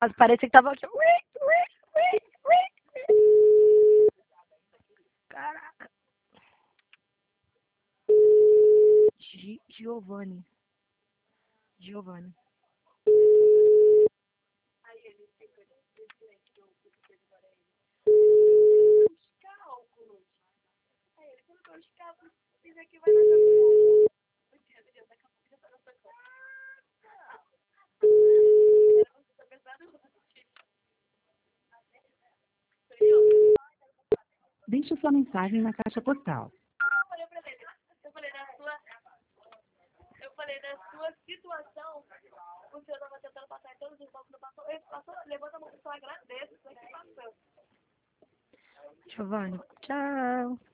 Mas parecia que tava aqui. Caraca. Giovanni. Giovanni. Deixe sua mensagem na caixa postal. Eu falei da sua situação, porque eu tava tentando passar em todos os bancos, não passou, ele passou, levanta a mão, eu agradeço, isso aqui passou. Giovanni. Tchau.